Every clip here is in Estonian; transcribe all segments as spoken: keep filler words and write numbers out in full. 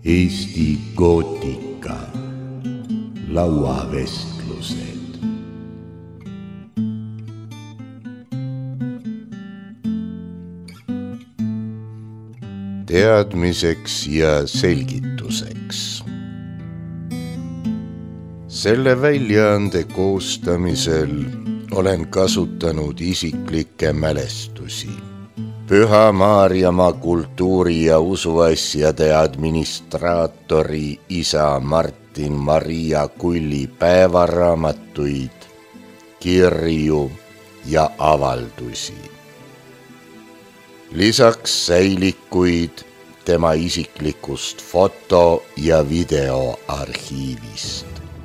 Eesti gootika lauavestlused. Teadmiseks ja selgituseks. Selle väljaande koostamisel olen kasutanud isiklikke mälestusi. Püha Maarjamaa kultuuri- ja usuasjade administraatori isa Martin Maria Kulli päevaraamatuid, kirju ja avaldusi. Lisaks säilikuid tema isiklikust foto- ja videoarhiivist.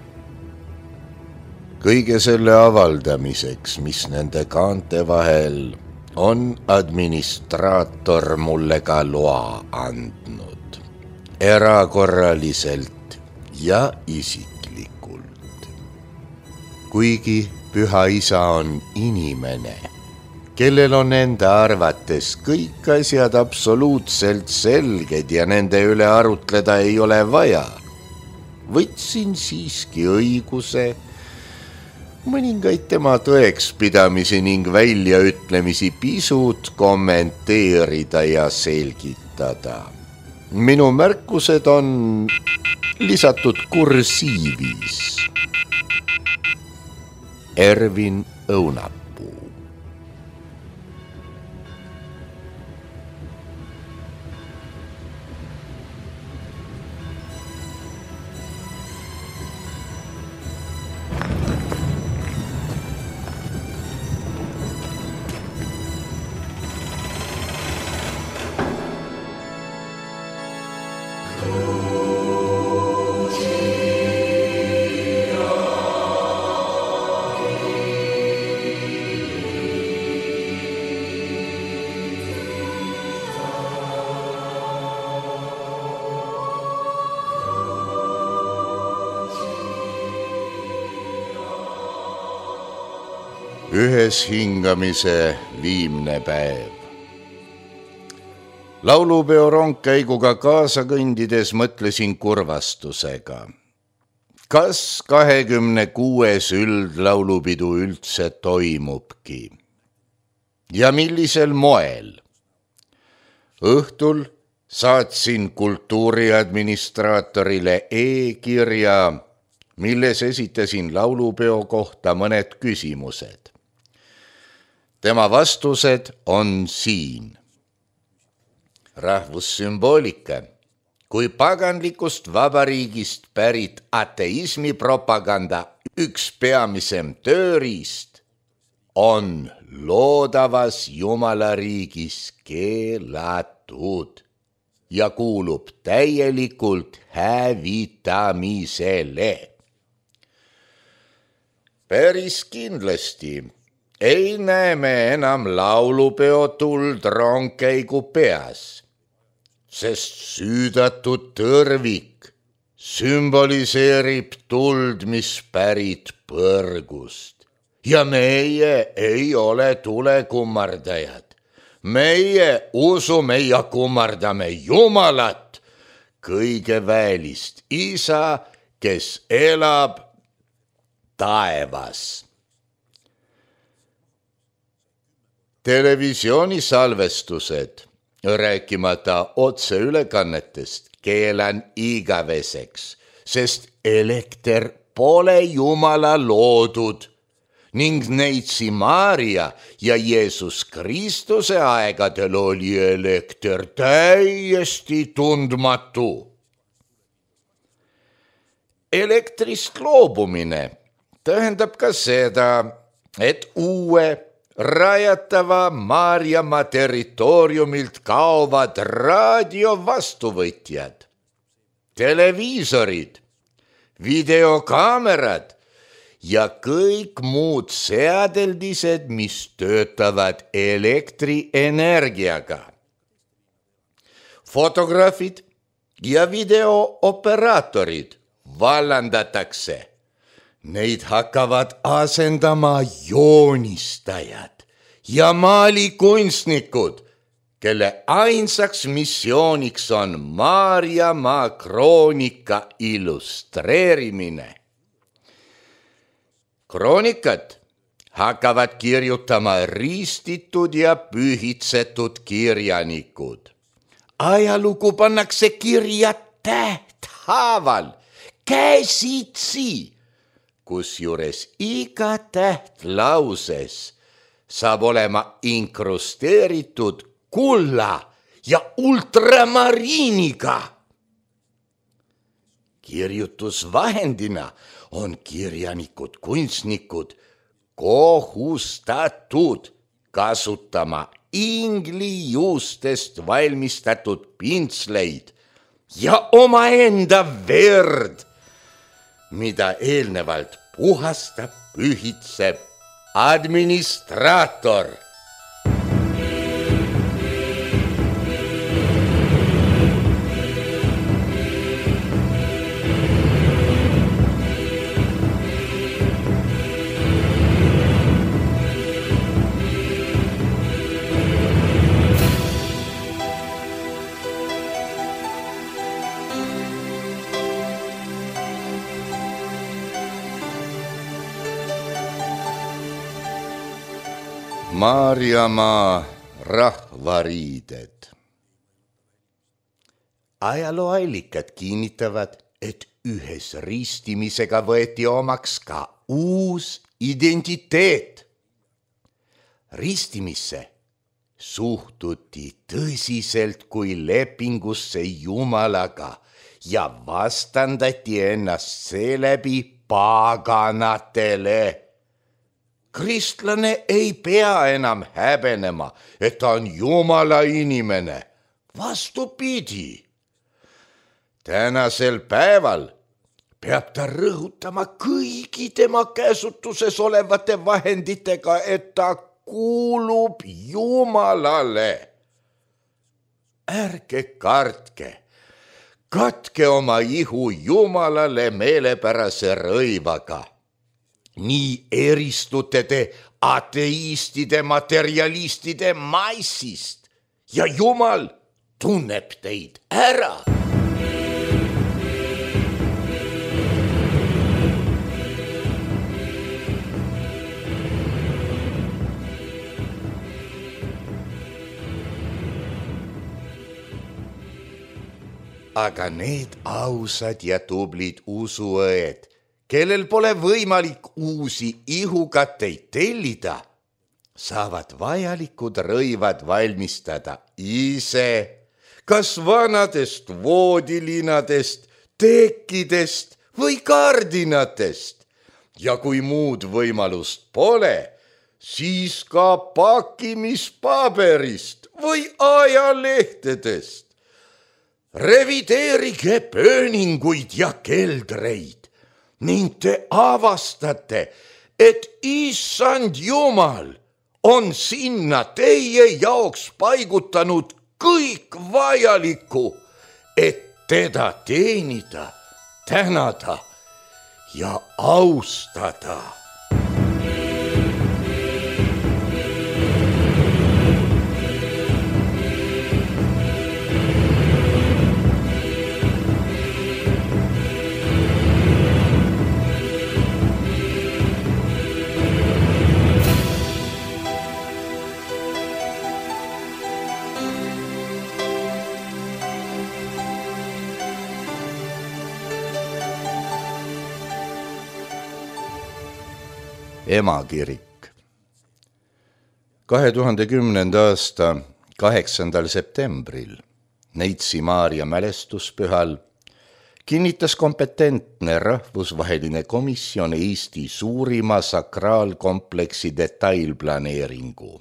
Kõige selle avaldamiseks, mis nende kaante vahel on administraator mulle ka loa andnud, erakorraliselt ja isiklikult. Kuigi Püha Isa on inimene, kellel on enda arvates kõik asjad absoluutselt selged ja nende üle arutleda ei ole vaja, võtsin siiski õiguse mõningaid tema tõekspidamisi ning väljaütlemisi pisut kommenteerida ja selgitada. Minu märkused on lisatud kursiivis. Ervin Õunapuu. Ühes hingamise viimne päev. Laulupeo rongkäiguga kaasa kõndides mõtlesin kurvastusega. Kas kahekümne kuues üldlaulupidu üldse toimubki? Ja millisel moel? Õhtul saatsin kultuuriadministraatorile e-kirja, milles esitasin laulupeo kohta mõned küsimused. Tema vastused on siin. Rahvussümboolika kui paganlikust vabariigist pärit ateismi propaganda üks peamisem tööriist on loodavas jumalariigis keelatud ja kuulub täielikult hävitamisele. Päris kindlasti ei näe me enam laulupeo tuld rongkäigu peas, sest süüdatud tõrvik sümboliseerib tuld, mis pärit põrgust. Ja meie ei ole tulekummardajad. Meie usume ja kummardame Jumalat, kõige väelist Isa, kes elab taevas. Televisioonisalvestused, rääkimata otseülekannetest, keelan igaveseks, sest elekter pole Jumala loodud ning neitsi Maarja ja Jeesus Kristuse aegadel oli elekter täiesti tundmatu. Elektrist loobumine tähendab ka seda, et uue rajatava Maarjamaa territooriumilt kaovad raadiovastuvõtjad, televiisorid, videokaamerad ja kõik muud seadeldised, mis töötavad elektrienergiaga. Fotograafid ja videooperaatorid vallandatakse. Neid hakkavad asendama joonistajad ja maalikunstnikud, kelle ainsaks missiooniks on Maarjamaa kroonika illustreerimine. Kroonikat hakkavad kirjutama ristitud ja pühitsetud kirjanikud. Ajalugu pannakse kirja tähthaaval, käsitsi, kusjuures iga täht lauses saab olema inkrusteeritud kulla ja ultramariiniga. Kirjutusvahendina on kirjanikud, kunstnikud kohustatud kasutama inglijuustest valmistatud pintsleid ja omaenda verd, mida eelnevalt puhastab, pühitseb administraator. Maarjamaa rahvariided. Ajalooallikad kinnitavad, et ühes ristimisega võeti omaks ka uus identiteet. Ristimisse suhtuti tõsiselt kui lepingusse Jumalaga ja vastandati ennast seeläbi paganatele. Kristlane ei pea enam häbenema, et ta on Jumala inimene. Vastupidi. Tänasel päeval peab ta rõhutama kõigi tema käsutuses olevate vahenditega, et ta kuulub Jumalale. Ärge kartke, katke oma ihu Jumalale meelepärase rõivaga. Nii eristute te ateistide, materialistide maissist ja Jumal tunneb teid ära. Aga need ausad ja tublid usuõed, kellel pole võimalik uusi ihukatteid tellida, saavad vajalikud rõivad valmistada ise, kas vanadest voodilinadest, tekkidest või kardinatest. Ja kui muud võimalust pole, siis ka pakkimispaberist või ajalehtedest. Revideerige pööninguid ja keldreid ning te avastate, et issand Jumal on sinna teie jaoks paigutanud kõik vajaliku, et teda teenida, tänada ja austada. Emakirik. kahe tuhande kümnenda aasta kaheksandal septembril Neitsi Maarja mälestuspühal kinnitas kompetentne rahvusvaheline komisjon Eesti suurima sakraalkompleksi detailplaneeringu.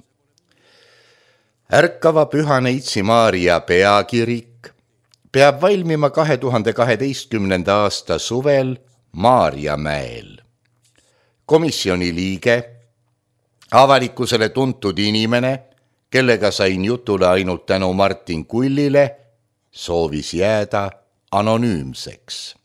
Ärkava Püha Neitsi Maarja peakirik peab valmima kahe tuhande kaheteistkümnenda aasta suvel Maarjamäel. Komisjoni liige, avalikkusele tuntud inimene, kellega sain jutule ainult tänu Martin Kullile, soovis jääda anonüümseks.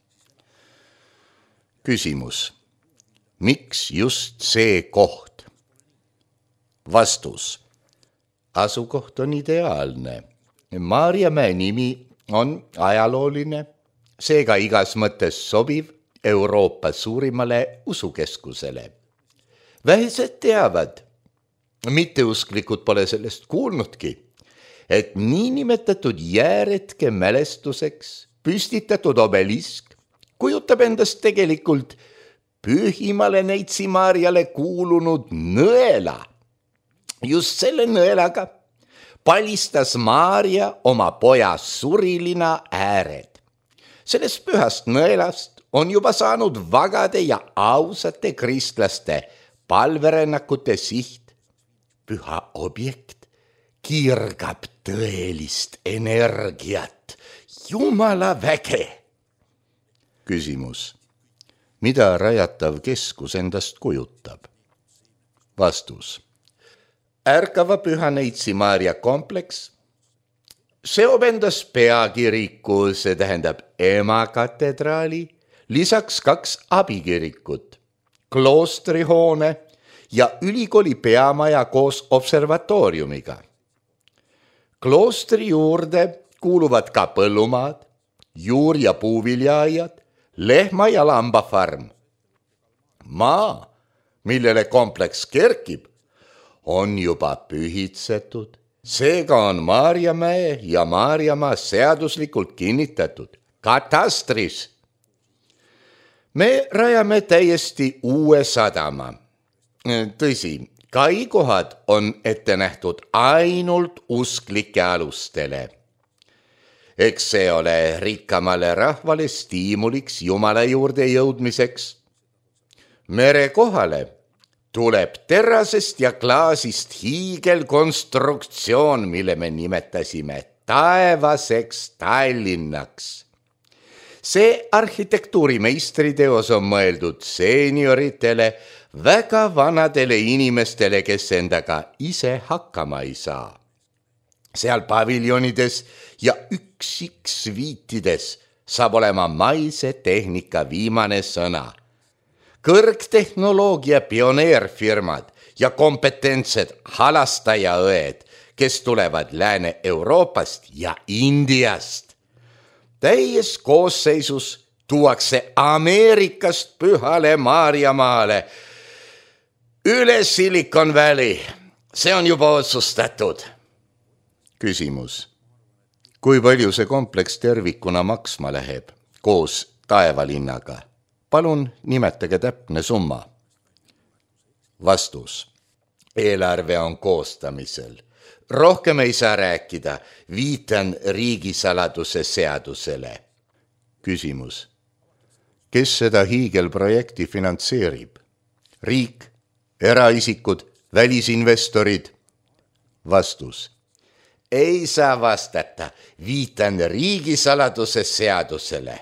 Küsimus. Miks just see koht? Vastus. asukoht on ideaalne. Maarjamäe nimi on ajalooline, seega igas mõttes sobiv Euroopa suurimale usukeskusele. Vähesed teavad, mitteusklikud pole sellest kuulnudki, et niinimetatud jääretke mälestuseks püstitatud obelisk kujutab endast tegelikult Pühimale Neitsi Maarjale kuulunud nõela. Just selle nõelaga palistas Maarja oma poja surilina ääred. Sellest pühast nõelast on juba saanud vagade ja ausate kristlaste palverännakute siht. Püha objekt kirgab tõelist energiat, Jumala väge. Küsimus. Mida rajatav keskus endast kujutab? Vastus. Ärkava Püha Neitsi Maarja kompleks seob endas peakiriku, see tähendab ema katedraali, lisaks kaks abikirikut, kloostrihoone ja ülikooli peamaja koos observatooriumiga. Kloostri juurde kuuluvad ka põllumaad, juur- ja puuviljaaiad, lehma- ja lambafarm. Maa, millele kompleks kerkib, on juba pühitsetud. Seega on Maarjamäe ja Maarjamaa seaduslikult kinnitatud katastris. Me rajame täiesti uue sadama. Tõsi, kaikohad on ette nähtud ainult usklike alustele. Eks see ole rikkamale rahvale stiimuliks Jumala juurde jõudmiseks. Mere kohale tuleb terasest ja klaasist hiigelkonstruktsioon, mille me nimetasime taevaseks Tallinnaks. See arhitektuurimeistriteos on mõeldud senioritele, väga vanadele inimestele, kes endaga ise hakkama ei saa. Seal paviljonides ja üksiksviitides saab olema maise tehnika viimane sõna. Kõrgtehnoloogia pioneerfirmad ja kompetentsed halastajaõed, kes tulevad Lääne-Euroopast ja Indiast. Täies koosseisus tuuakse Ameerikast Pühale Maarjamaale üle Silicon Valley. See on juba otsustatud. Küsimus. Kui palju see kompleks tervikuna maksma läheb koos taevalinnaga? Palun nimetage täpne summa. Vastus. Eelarve on koostamisel. Rohkem ei saa rääkida, viitan riigisaladuse seadusele. Küsimus. Kes seda hiigelprojekti finantseerib? Riik, eraisikud, välisinvestorid? Vastus. Ei saa vastata, viitan riigisaladuse seadusele.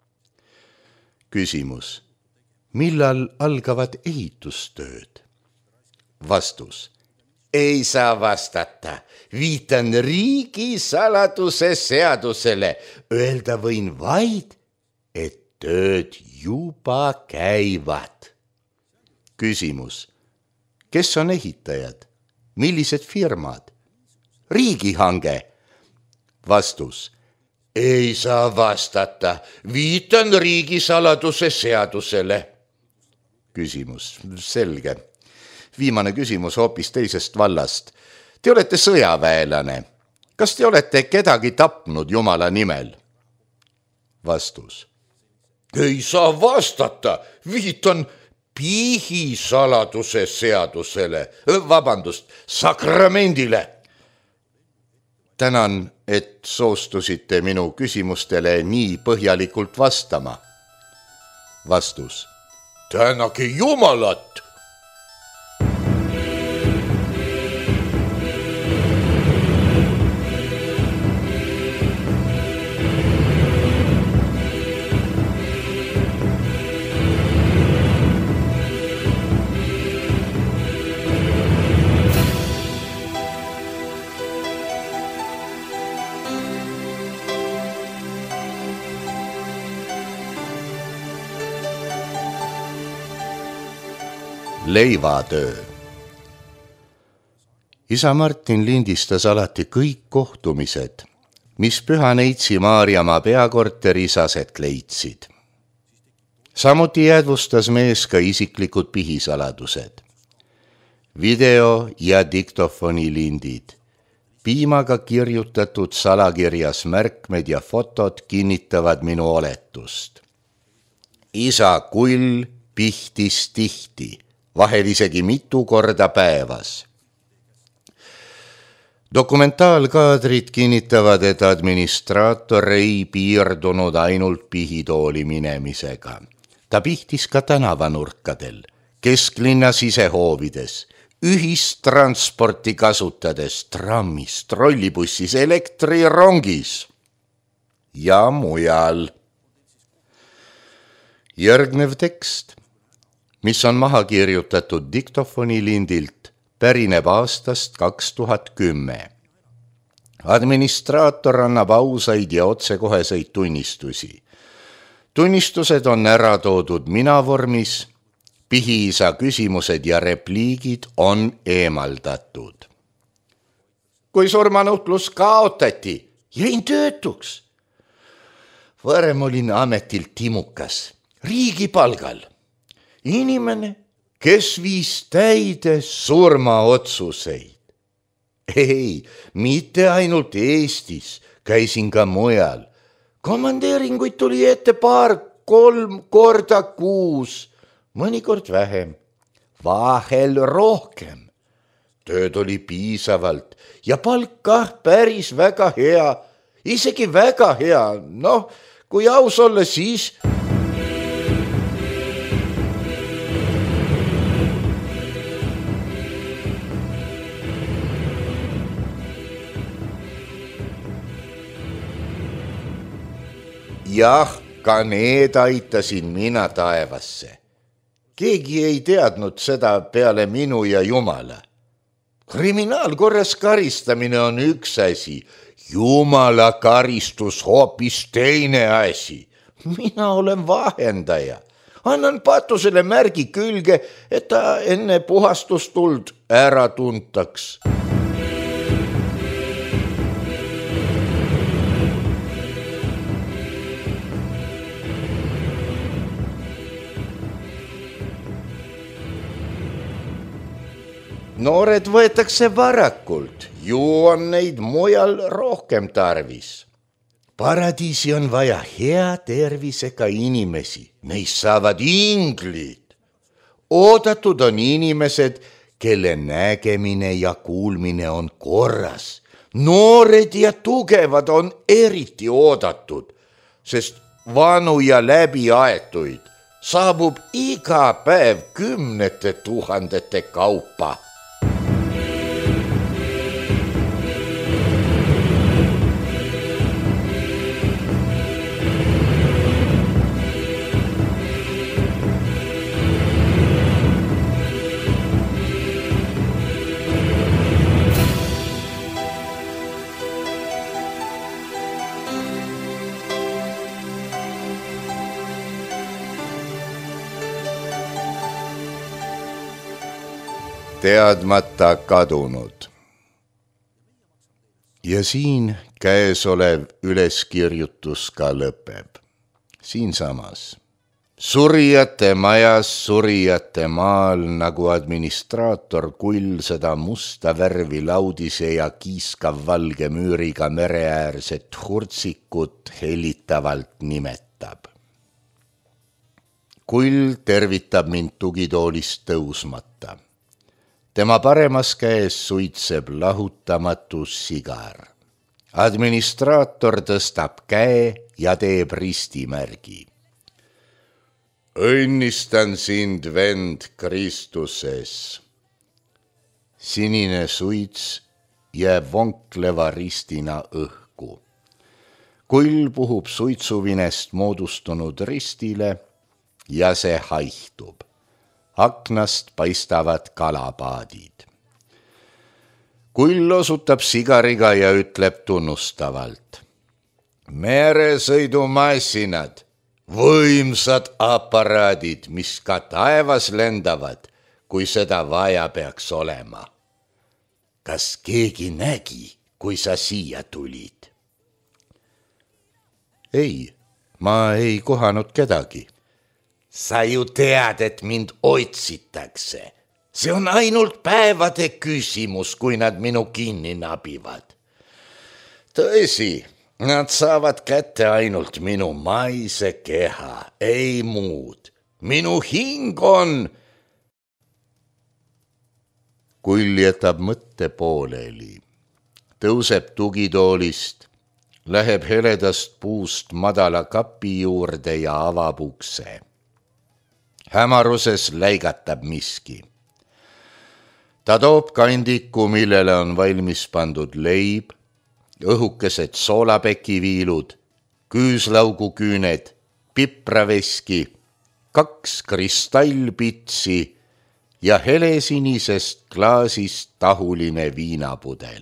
Küsimus. Millal algavad ehitustööd? Vastus. Ei saa vastata, viitan riigisaladuse seadusele. Öelda võin vaid, et tööd juba käivad. Küsimus. Kes on ehitajad? Millised firmad? Riigihange? Vastus. Ei saa vastata, viitan riigisaladuse seadusele. Küsimus. Selge. Viimane küsimus hoopis teisest vallast. Te olete sõjaväelane. Kas te olete kedagi tapnud Jumala nimel? Vastus. Ei saa vastata, viitan pihisaladuse seadusele, vabandust, sakramendile. Tänan, et soostusite minu küsimustele nii põhjalikult vastama. Vastus. Tänage Jumalat! Leivatöö. isa Martin lindistas alati kõik kohtumised, mis Pühaneitsi Maarjamaa peakorteris aset leidsid. Samuti jäädvustas mees ka isiklikud pihisaladused. Video- ja diktofonilindid, piimaga kirjutatud salakirjas märkmed ja fotod kinnitavad minu oletust. Isa Kull pihtis tihti, vahel isegi mitu korda päevas. Dokumentaalkaadrid kinnitavad, et administraator ei piirdunud ainult pihitooli minemisega. Ta pihtis ka tänavanurkadel, kesklinna sisehoovides, ühistransporti kasutades, trammis, trollibussis, elektrirongis ja mujal. Järgnev tekst, mis on maha kirjutatud diktofonilindilt, pärineb aastast kaks tuhat kümme. Administraator annab ausaid ja otsekoheseid tunnistusi. Tunnistused on ära toodud mina-vormis, pihiisa küsimused ja repliigid on eemaldatud. Kui surmanuhtlus kaotati, jäin töötuks. Varem olin ametilt timukas, riigipalgal. Inimene, kes viis täide surmaotsuseid. Ei, mitte ainult Eestis, käisin ka mujal. Komandeeringuid tuli ette paar, kolm korda kuus, mõnikord vähem, vahel rohkem. Tööd oli piisavalt ja palk kah päris väga hea, isegi väga hea. Noh, kui aus olla, siis... Jah, ka need aitasin mina taevasse. Keegi ei teadnud seda peale minu ja Jumala. Kriminaalkorras karistamine on üks asi, Jumala karistus hoopis teine asi. Mina olen vahendaja. Annan patusele märgi külge, et ta enne puhastustuld ära tuntaks. Noored võetakse varakult, ju on neid mujal rohkem tarvis. Paradiisi on vaja hea tervisega inimesi, neist saavad inglid. Oodatud on inimesed, kelle nägemine ja kuulmine on korras. Noored ja tugevad on eriti oodatud, sest vanu ja läbiaetuid saabub iga päev kümnete tuhandete kaupa. Teadmata kadunud. Ja siin käesolev üleskirjutus ka lõpeb. Siinsamas. Surijate majas, surijate maal, nagu administraator Kull seda musta värvi laudise ja kiiskav valge müüriga mereäärset hurtsikut helitavalt nimetab. Kull tervitab mind tugitoolist tõusmata. Tema paremas käes suitseb lahutamatu sigar. Administraator tõstab käe ja teeb ristimärgi. Õnnistan sind, vend, Kristuses. Sinine suits jääb vonkleva ristina õhku. Kull puhub suitsuvinest moodustunud ristile ja see haihtub. Aknast paistavad kalapaadid. Kull osutab sigariga ja ütleb tunnustavalt. Meresõidumassinad, võimsad aparaadid, mis ka taevas lendavad, kui seda vaja peaks olema. kas keegi nägi, kui sa siia tulid? Ei, ma ei kohanud kedagi. Sa ju tead, et mind otsitakse. See on ainult päevade küsimus, kui nad minu kinni nabivad. Tõsi, nad saavad kätte ainult minu maise keha, ei muud. Minu hing on... Kull jätab mõtte pooleli, tõuseb tugitoolist, läheb heledast puust madala kapi juurde ja avab ukse. Hämaruses läigatab miski. Ta toob kandiku, millele on valmis pandud leib, õhukesed soolapekiviilud, küüslauguküüned, pipraveski, kaks kristallpitsi ja helesinisest klaasist tahuline viinapudel.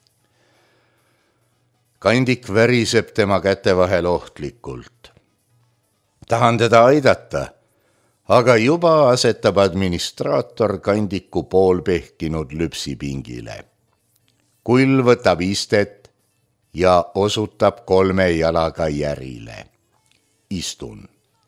Kandik väriseb tema käte vahel ohtlikult. Tahan teda aidata, aga juba asetab administraator kandiku poolpehkinud lüpsipingile. Kull võtab istet ja osutab kolme jalaga järile. Istun.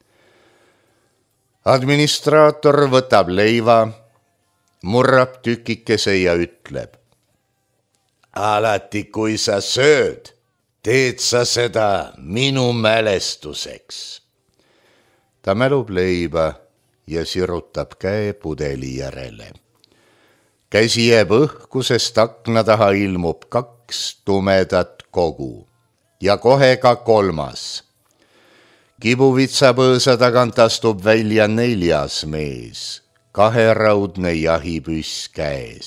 Administraator võtab leiva, murrab tükikese ja ütleb. Alati, kui sa sööd, teed sa seda minu mälestuseks. Ta mälub leiba ja sirutab käe pudeli järele. Käsi jääb õhku, sest akna taha ilmub kaks tumedat kogu ja kohe ka kolmas. Kibuvitsapõõsa tagant astub välja neljas mees, kaheraudne jahipüss käes.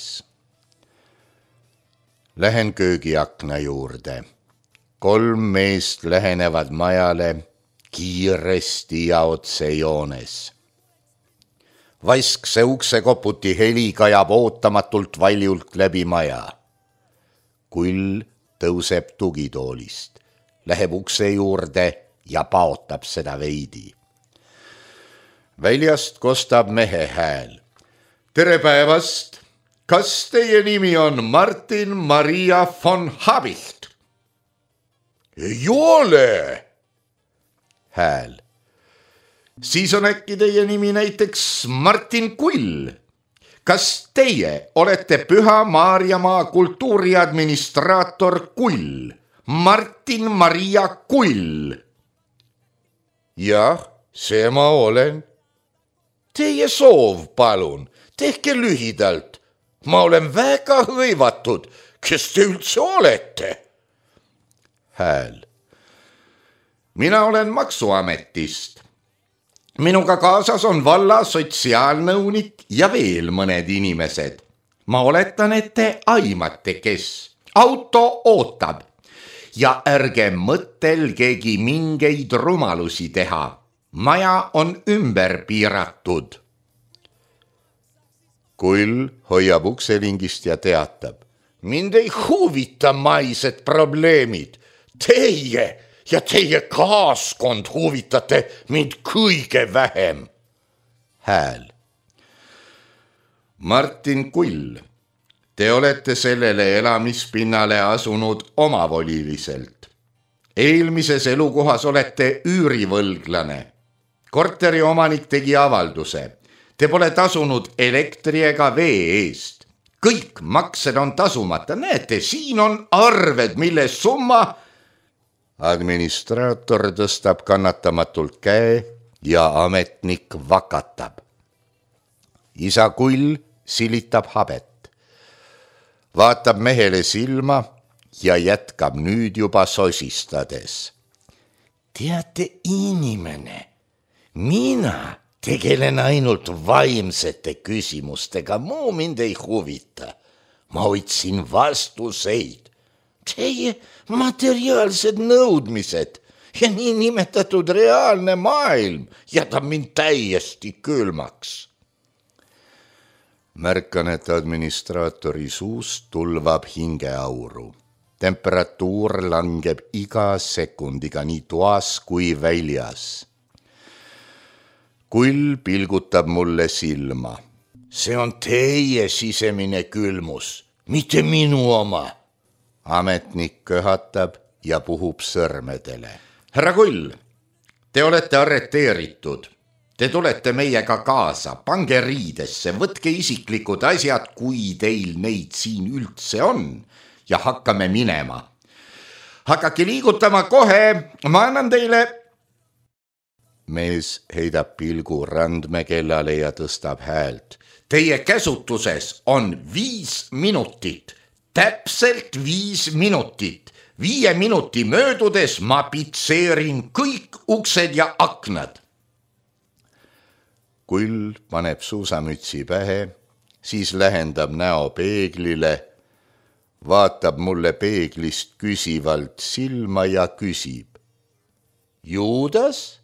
Lähen köögiakna juurde. Kolm meest lähenevad majale kiiresti ja otsejoones. Vaskse ukse koputi heli kajab ootamatult valjult läbi maja. Kull tõuseb tugitoolist, läheb ukse juurde ja paotab seda veidi. Väljast kostab mehe hääl. Tere päevast! Kas teie nimi on Martin Maria von Habicht? Ei ole! Hääl. Siis on äkki teie nimi näiteks Martin Kull. Kas teie olete Püha Maarjamaa kultuuriadministraator Kull? Martin Maria Kull? Jah, see ma olen. Teie soov, palun, tehke lühidalt. Ma olen väga hõivatud. Kes te üldse olete? Hääl. Mina olen Maksuametist. Minuga kaasas on valla sotsiaalnõunik ja veel mõned inimesed. Ma oletan, et te aimate, kes. Auto ootab. Ja ärge mõtelgegi mingeid rumalusi teha. Maja on ümber piiratud. Kull hoiab ukselingist ja teatab. Mind ei huvita maised probleemid. Teie ja teie kaaskond huvitate mind kõige vähem. Hääl. Martin Kull. Te olete sellele elamispinnale asunud omavoliliselt. Eelmises elukohas olete üürivõlglane. Korteri omanik tegi avalduse. Te pole tasunud elektri ega vee eest. Kõik maksed on tasumata. Näete, siin on arved, mille summa... Administraator tõstab kannatamatult käe ja ametnik vakatab. Isa Kull silitab habet. Vaatab mehele silma ja jätkab nüüd juba sosistades. Teate, inimene, mina tegelen ainult vaimsete küsimustega, muu mind ei huvita. Ma otsin vastuseid. Teie materiaalsed nõudmised ja nii nimetatud reaalne maailm jätab mind täiesti külmaks. Märkan, et administraatori suust tulvab hingeauru. Temperatuur langeb iga sekundiga nii toas kui väljas. Kull pilgutab mulle silma. See on teie sisemine külmus. mitte minu oma. Ametnik köhatab ja puhub sõrmedele. Härra Kull, te olete arreteeritud. Te tulete meiega kaasa, pange riidesse, võtke isiklikud asjad, kui teil neid siin üldse on ja hakkame minema. Hakake liigutama kohe, ma annan teile. Mees heidab pilgu randmekellale ja tõstab häält. Teie käsutuses on viis minutit, täpselt viis minutit. Viie minuti möödudes ma pitseerin kõik uksed ja aknad. Kull paneb suusamütsi pähe, siis lähendab näo peeglile, vaatab mulle peeglist küsivalt silma ja küsib. Juudas?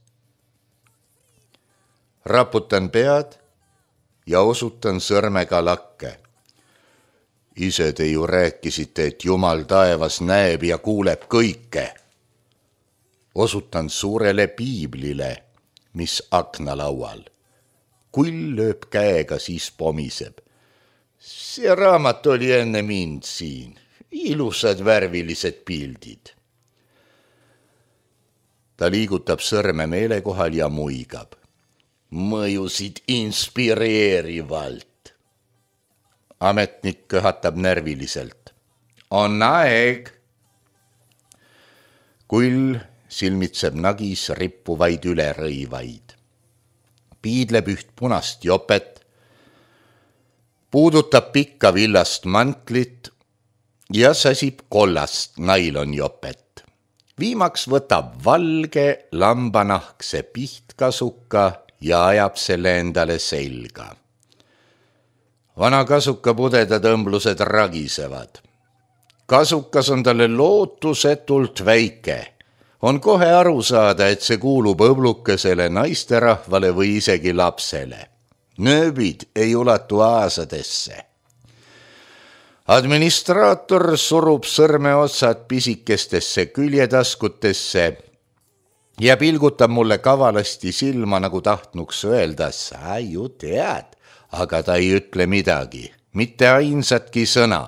Raputan pead ja osutan sõrmega lakke. Ise te ju rääkisite, et Jumal taevas näeb ja kuuleb kõike. Osutan suurele piiblile, mis aknalaual. Kull lööb käega, siis pomiseb. See raamat oli enne mind siin. Ilusad värvilised pildid. Ta liigutab sõrme meelekohal ja muigab. Mõjusid inspireerivalt. Ametnik köhatab närviliselt. On aeg. Kull silmitseb nagis rippuvaid ülerõivaid. Piidleb üht punast jopet, puudutab pikka villast mantlit ja säsib kollast nailonjopet. Viimaks võtab valge lambanahkse pihtkasuka ja ajab selle endale selga. Vana kasuka pudeda tõmblused ragisevad. Kasukas on talle lootusetult väike. On kohe aru saada, et see kuulub õblukesele naisterahvale või isegi lapsele. Nööbid ei ulatu aasadesse. Administraator surub sõrmeotsad pisikestesse küljetaskutesse ja pilgutab mulle kavalasti silma, nagu tahtnuks öelda, sa ju tead, aga ta ei ütle midagi, mitte ainsatki sõna.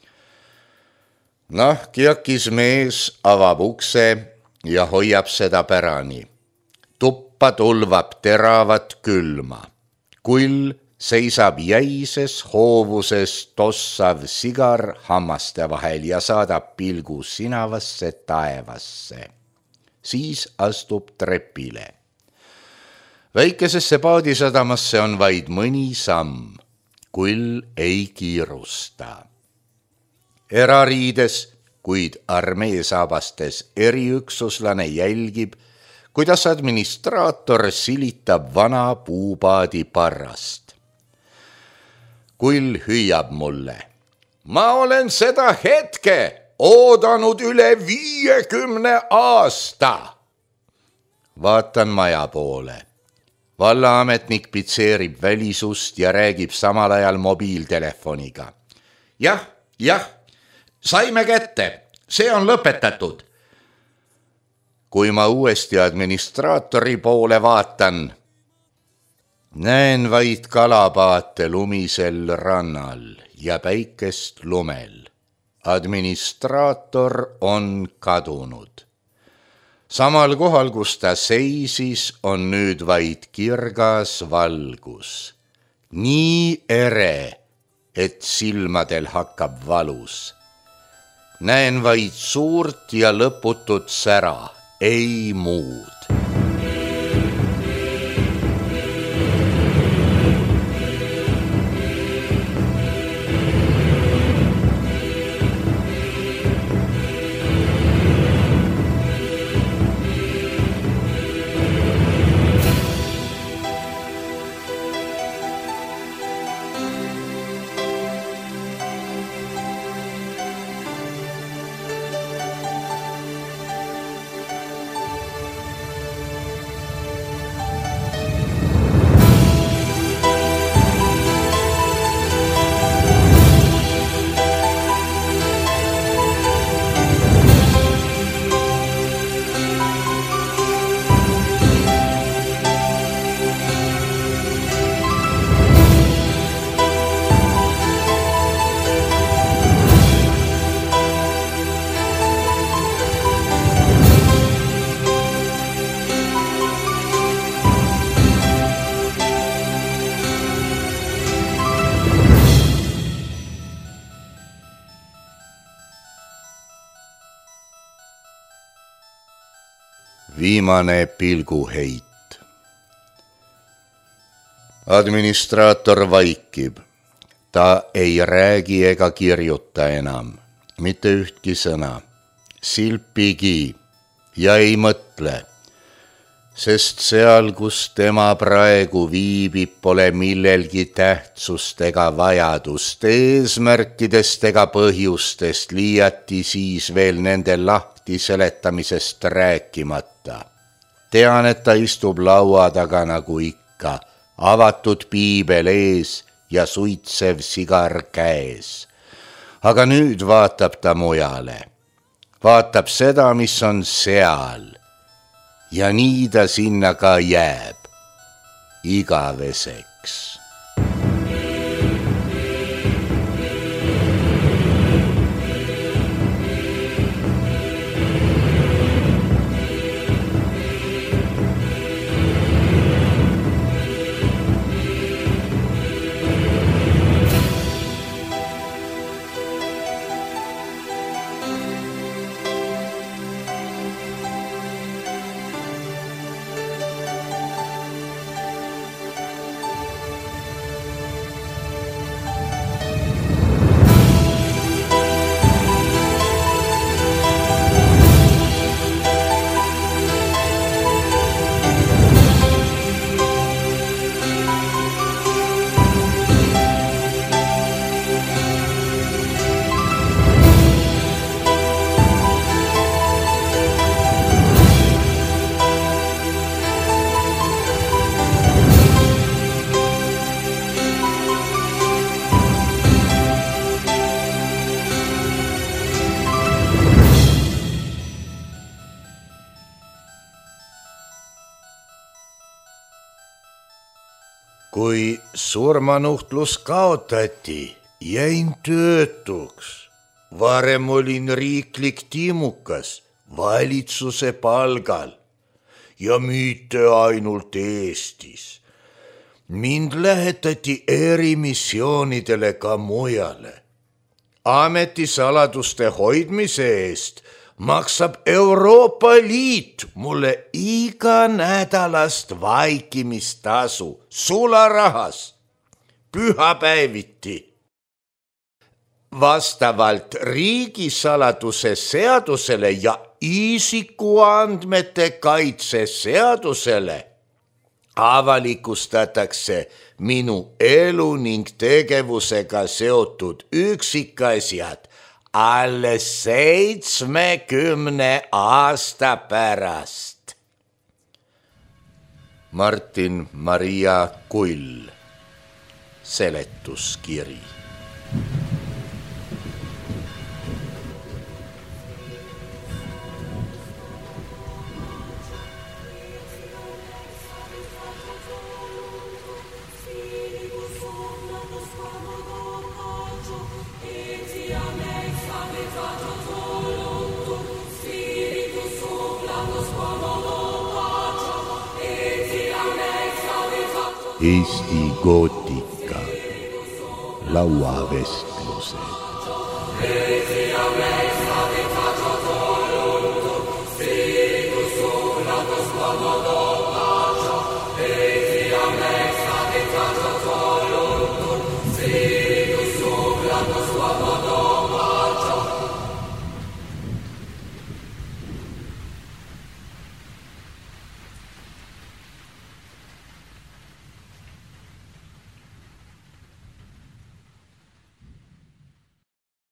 Nahkjakis mees avab ukse ja hoiab seda pärani. Tuppa tulvab teravat külma. Kull seisab jäises hoovuses tossav sigar hammaste vahel ja saadab pilgu sinavasse taevasse. Siis astub trepile. Väikesesse paadisadamasse on vaid mõni samm. Kull ei kiirusta. Erariides, kuid armee saabastes eriüksuslane jälgib, kuidas administraator silitab vana puupaadi parrast. Kull hüüab mulle. Ma olen seda hetke oodanud üle viiekümne aasta. Vaatan maja poole. Vallaametnik pitseerib välisust ja räägib samal ajal mobiiltelefoniga. Jah, jah. Saime kätte, see on lõpetatud. Kui ma uuesti administraatori poole vaatan, näen vaid kalapaate lumisel rannal ja päikest lumel. Administraator on kadunud. Samal kohal, kus ta seisis, on nüüd vaid kirgas valgus. Nii ere, et silmadel hakkab valus. Näen vaid suurt ja lõputut sära, ei muud. viimane pilguheit. Administraator vaikib. Ta ei räägi ega kirjuta enam, mitte ühtki sõna, silpigi ja ei mõtle, sest seal, kus tema praegu viibib, pole millelgi tähtsust ega vajadust, eesmärkidest ega põhjustest, liiati siis veel nende lahti seletamisest rääkimata. Tean, et ta istub laua taga nagu ikka, avatud piibel ees ja suitsev sigar käes. Aga nüüd vaatab ta mujale. Vaatab seda, mis on seal. Ja nii ta sinna ka jääb. Igaveseks. Kui surmanuhtlus kaotati, jäin töötuks. Varem olin riiklik tiimukas valitsuse palgal ja mitte ainult Eestis. Mind lähetati erimissioonidele ka mujale. Ametisaladuste hoidmise eest maksab Euroopa Liit mulle iga nädalast vaikimistasu sularahas, pühapäeviti. Vastavalt riigisaladuse seadusele ja isikuandmete kaitse seadusele avalikustatakse minu elu ning tegevusega seotud üksikasjad alles seitsmekümne aasta pärast. Martin Maria Kull, seletuskiri. Eesti gootika lauavestlused.